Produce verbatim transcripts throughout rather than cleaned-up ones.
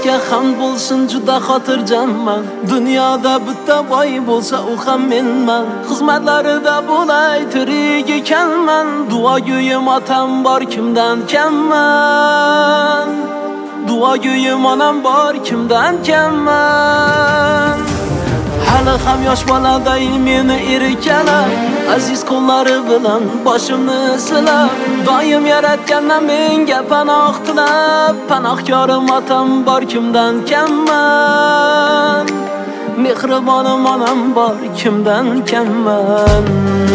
Allohga hamd bo'lsin, juda xotirjamman. Dunyoda bitta boy bo'lsa u ham menman. Xizmatlarida bo'lay tirik ekanman. Duogo'yim otam bor, kimdan kamman. Duogo'yim onam bor, kimdan kamman. Hali ham yosh boladay meni erkalar, aziz qo'llari bilan boshimni silab, doim yaratgandan menga panoh tilab, panohkorim otam bor, kimdan kamman. Mehribonim onam bor, kimdan kamman.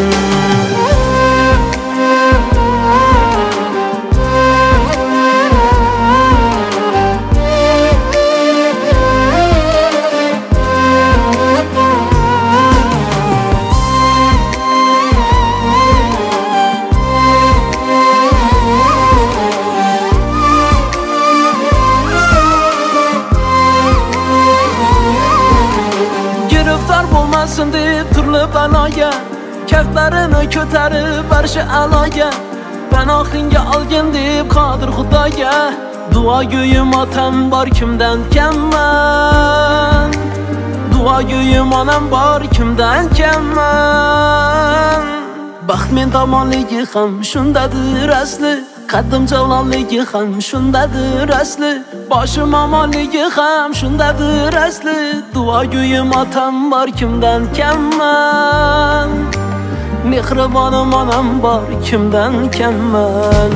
Giriftar bo'lmasin deb turli baloga, kaftlarini ko'tarib barcha aloga, panohingga olgin deb qodir Xudoga. Duogo'yim otam bor, kimdan kamman. Duogo'yim onam bor, kimdan kamman. Baxt men tomonligi ham shundadir asli, qaddim javlonligi ham shundadir asli, boshim omonligi ham shundadir asli. Duogo'yim otam bor, kimdan kamman. Mehribonim onam bor, kimdan kamman.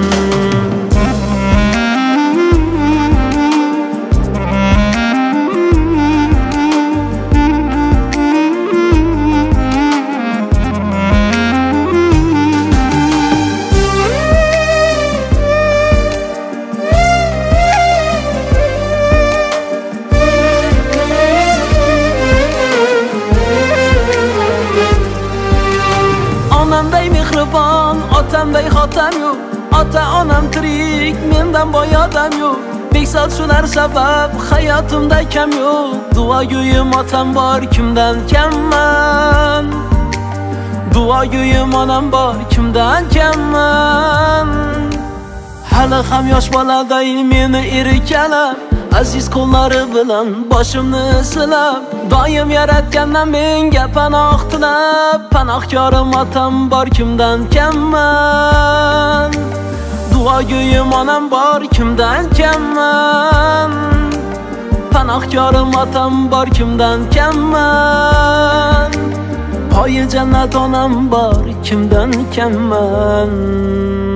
Onamday mehribon, otamday xotam yo'q. Ota onam tirik, mendan boy odam yo'q. Beksot shular sabab hayotimda kam yo'q. Duogo'yim otam bor, kimdan kamman. Duogo'yim onam bor, kimdan kamman. Hali ham yosh boladay meni erkalar, aziz qo'llari bilan boshimni silab, doim yaratgandan menga panoh tilab, panohkorim otam bor, kimdan kamman. Duogo'yim onam bor, kimdan kamman. Panohkorim otam bor, kimdan kamman. Poyi jannat onam bor, kimdan kamman.